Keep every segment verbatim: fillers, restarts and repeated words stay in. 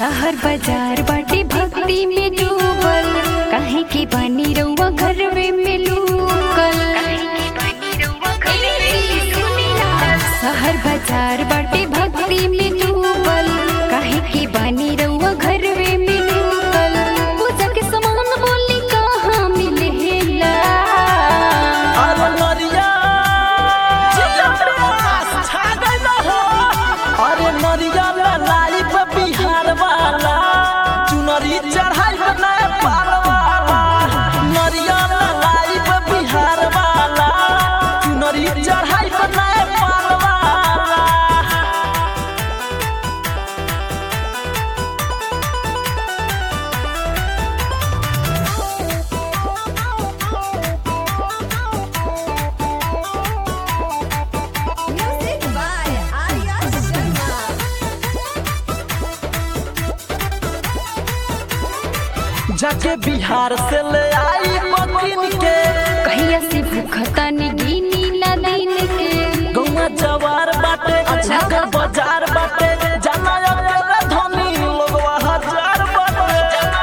शहर बाजार बाटे भक्ति में डूबल, काहे के बनी रउआ घरवे में लूकल। शहर बाजार बाटे भक्ति में डूबल, काहे के बनी रउआ घरवे में लूकल। पूजा के सामान बोली कहाँ मिलेला। अरे नरिया अरे नरिया लाई बिहार वाला चुनरी चढ़ाई बनाए पार वाला। नरिया लाई बिहार वाला चुनरी चढ़ाई बनाए पार वाला। जाके बिहार से ले आई मकीन के, कहिया से भूखता ने गिनी ना दिन के। गौवा जवार बाटे अच्छा बाजार बाटे, जाना अकेला धनी लोगवा हजार बाटे।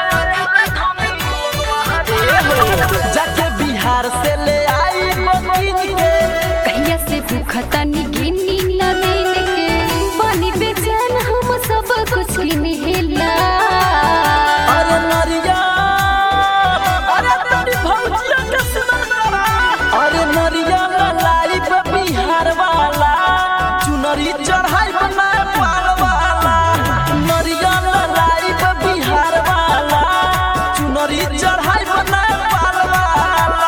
जाके बिहार से ले आई मकीन के, कहिया से भूखता ने गिनी ना दिन के। पानी बेचैन हम सब कुछ मिलेला। अरे नरिया अरे तेरी भौजिया के सुनर। अरे नरिया लाई बिहार वाला चुनरी चढ़ाई बनाए पार वाला। नरिया लाई बिहार वाला चुनरी चढ़ाई बनाए पार वाला।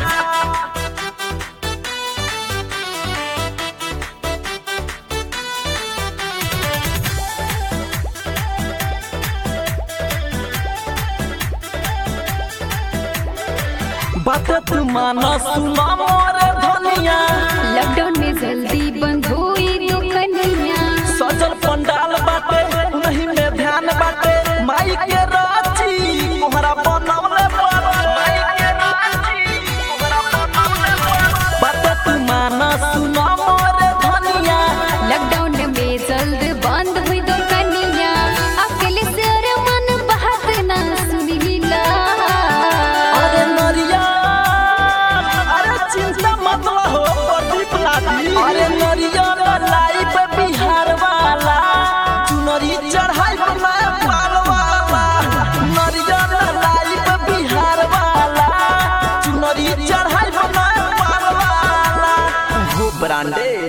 बात तू माना सुना मोरे धनिया, लॉकडाउन में जल्दी बंद हुई दुकानिया। सजल पंडाल बाटे नहीं में ध्यान बाटे, माई के राची तोहरा बनवले बाटे। बात तू माना सुना मोरे धनिया, लॉकडाउन में जल्द बंद हुई दुकानिया। अकेले से अरे मन बात ना सुनीला। अरे नरिया अरे चिंता मत हो प्रदीप लादी। अरे नरिया लाई बिहार वाला चुनरी चढ़ाई बनाए पार वाला। नरिया लाई बिहार वाला चुनरी चढ़ाई बनाए पार वाला। वो ब्रांडे